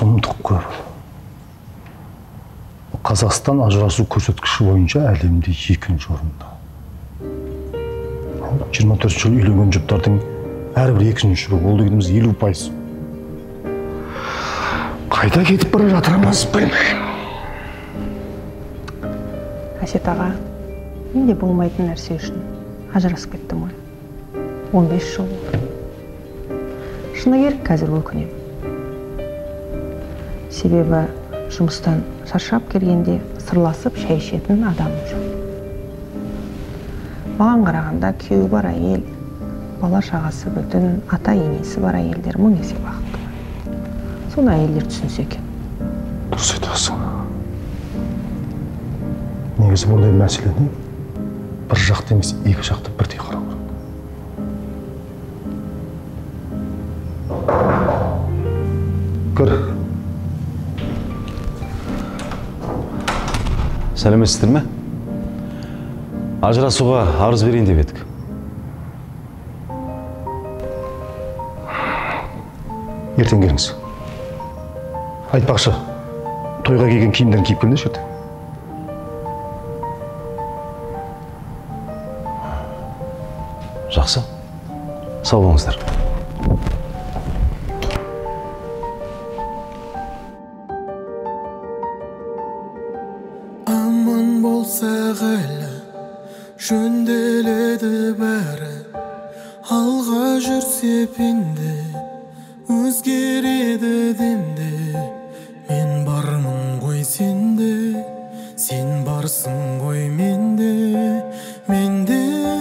сұмдық көп. Қазақстан ажырасу көрсеткіші бойынша әлемде 2-ші орында. 24 жыл үйленген жұптардың әрбір 2-ші жүру, ол дегеніміз 50%. Қайда кетіп бара жатырмыз білмеймін. Әсет аға, менде болмайтын нәрсе үшін ажырасып кеттім ғой. 15 жыл болды. Шыны керек, қазір өкінемін. Себебі жұмыстан шаршап келгенде сырласып шай ішетін адамым жоқ. Маған қарағанда күйеуі бар әйел, бала шағасы бүтін, ата енесі бар әйелдер мың есе бақытты. Соны әйелдер түсінсе екен. Дұрыс айтасың. Негізі бұндай мәселені бір жақты емес, екі жақты бірдей қарау керек. Кір. Сәлеметсіздер ме? Ажырасуға арыз берейін деп едік. Ертең келіңіз. Айтпақшы, тойға келген киімдерін киіп келіңдерші ертең. Жақсы. Сау болыңыздар. Аман болсақ әлі, жөнделеді бәрі. Алға жүрсе пенде, өзгереді демде. Мен бармын ғой сенде, сен барсың ғой менде, менде.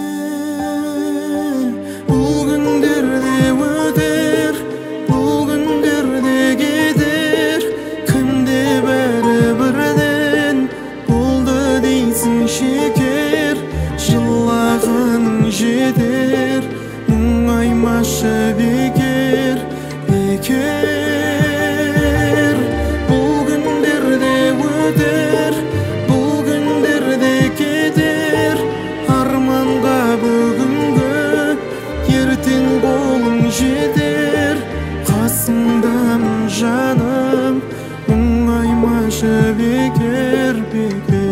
Бұл күндерде өтер, бұл күндерде кетер, кімде бәрі бірден болды дейсің шекер. Жылағаның жетер, мұңаймашы бекер, бекер. Бұл күндерде өтер, бұл күндерде кетер, арманға бүгінгі ертең қолың жетер. Қасыңдамын жаным, мұңаймашы бекер, бекер.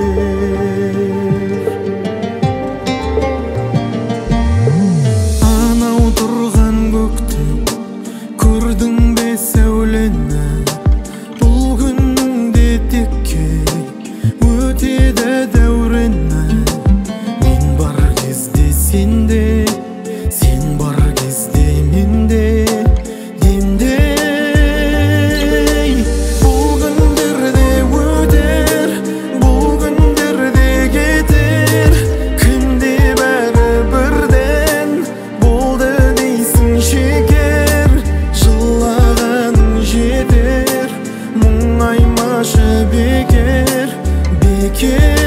Анау тұрған көктен көрдің бе сәулені, бұл күніңде текке өтеді дәурені. Мен бар кезде сенде, сен бар кезде менде, демде. Бұл күндерде өтер, бұл күндерде кетер, кімде бәрі бірден болды дейсің шекер. Жылағаның жетер, мұңаймашы бекер, бекер.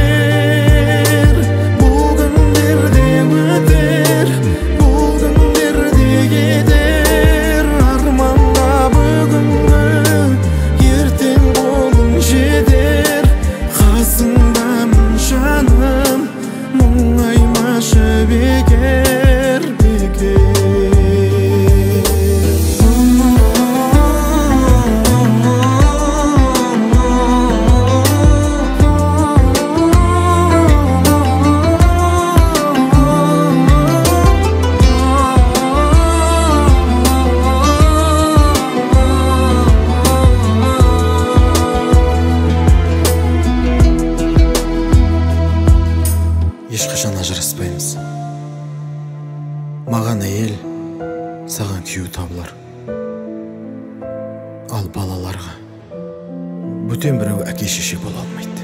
Бұл күндерде өтер, бұл күндерде кетер, арманға бүгінгі ертең қолың жетер. Қасыңдамын жаным, мұңаймашы бекер, бекер. Ешқашан ажыраспаймыз. Маған әйел, саған күйеу табылар. Ал балаларға бөтен біреу әке шеше бола алмайды.